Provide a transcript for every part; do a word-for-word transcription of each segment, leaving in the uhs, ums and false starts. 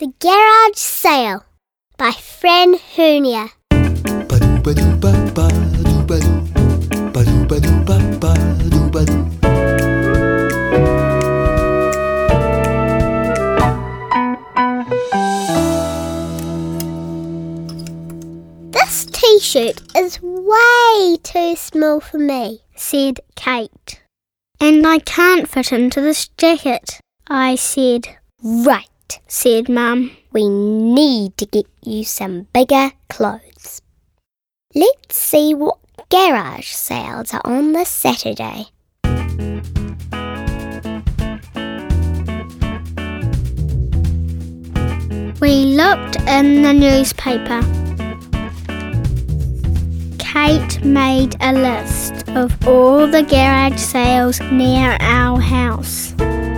The Garage Sale by Fran Hunier. This t-shirt is way too small for me, said Kate. And I can't fit into this jacket, I said. Right, said Mum. We need to get you some bigger clothes. Let's see what garage sales are on this Saturday. We looked in the newspaper. Kate made a list of all the garage sales near our house.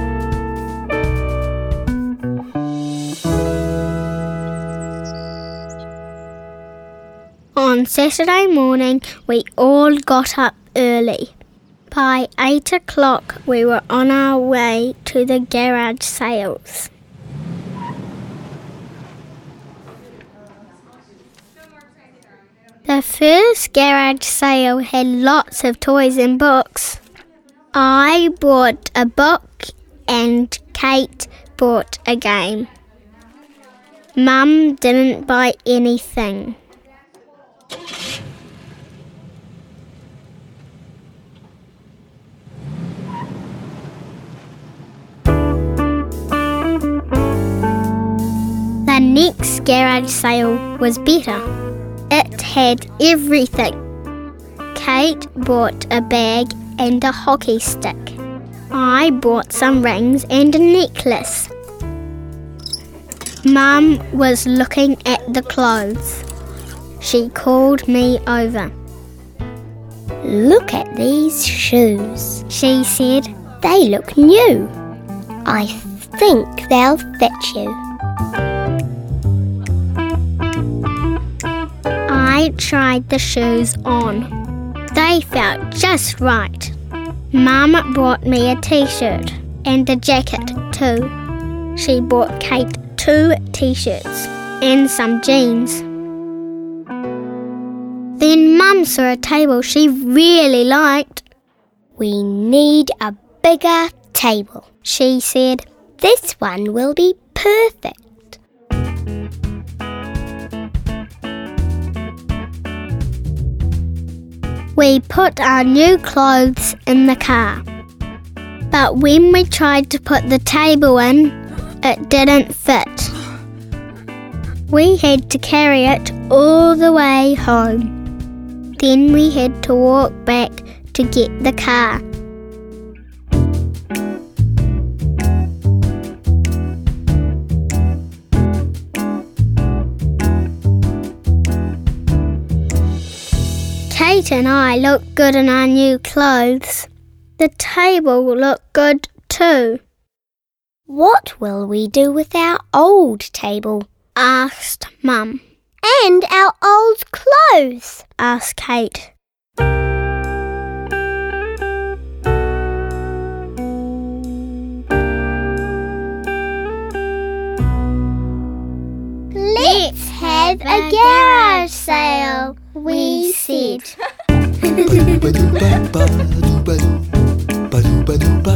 On Saturday morning, we all got up early. By eight o'clock, we were on our way to the garage sales. The first garage sale had lots of toys and books. I bought a book and Kate bought a game. Mum didn't buy anything. The next garage sale was better. It had everything. Kate bought a bag and a hockey stick. I bought some rings and a necklace. Mum was looking at the clothes. She called me over. Look at these shoes, she said. They look new. I think they'll fit you. I tried the shoes on. They felt just right. Mum bought me a t-shirt and a jacket too. She bought Kate two t-shirts and some jeans. Then Mum saw a table she really liked. We need a bigger table, she said. This one will be perfect. We put our new clothes in the car. But when we tried to put the table in, it didn't fit. We had to carry it all the way home. Then we had to walk back to get the car. Kate and I looked good in our new clothes. The table looked good too. What will we do with our old table? Asked Mum. And our old clothes? Asked Kate. Let's have a garage sale, we said.